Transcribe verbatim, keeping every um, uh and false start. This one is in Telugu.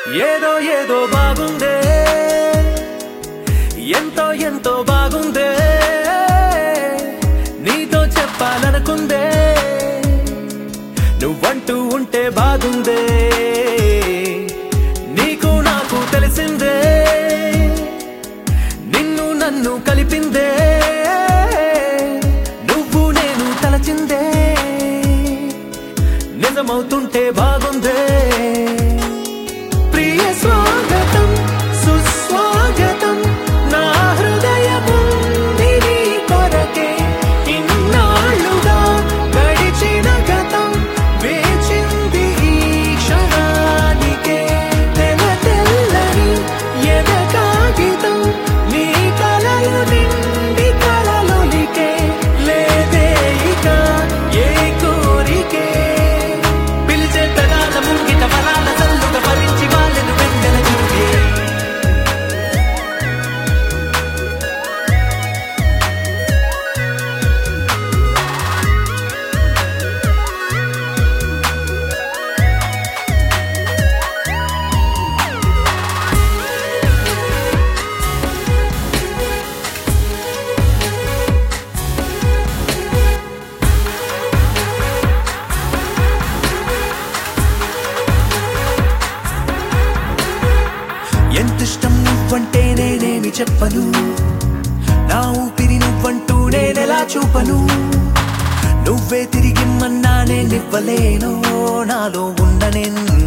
ఏదో ఏదో బాగుందే ఎంతో ఎంతో బాగుందే నీతో చెప్పాలనుకుందే నువ్వంటూ ఉంటే బాగుందే నీకు నాకు తెలిసిందే నిన్ను నన్ను కలిపిందే నువ్వు నేను తలచిందే నిజమవుతుంటే బాగుందే ప్రియ స్వాగతం సుస్వాగతం నా హృదయముంది నీ కొరకే ఇన్నాళ్ళుగా గడిచిన గతం వేచింది ఈ క్షణానికే తెల తెల్లని ఎద కాగితం నీ కలలు నిండి కలలొలికే లేదే ఇక ఏ కోరికే పిలిచే పెదాల ముంగిట వరాల చల్లుగా భరించి వాళ్ళను వెంటల చూపే ఎంతిష్టం నువ్వంటే నేనేమి చెప్పను నా ఊపిరి నువ్వంటూ నేనెలా చూపను నువ్వే తిరిగిమ్మన్నా నేనివ్వలేను నాలో ఉన్న నిన్ను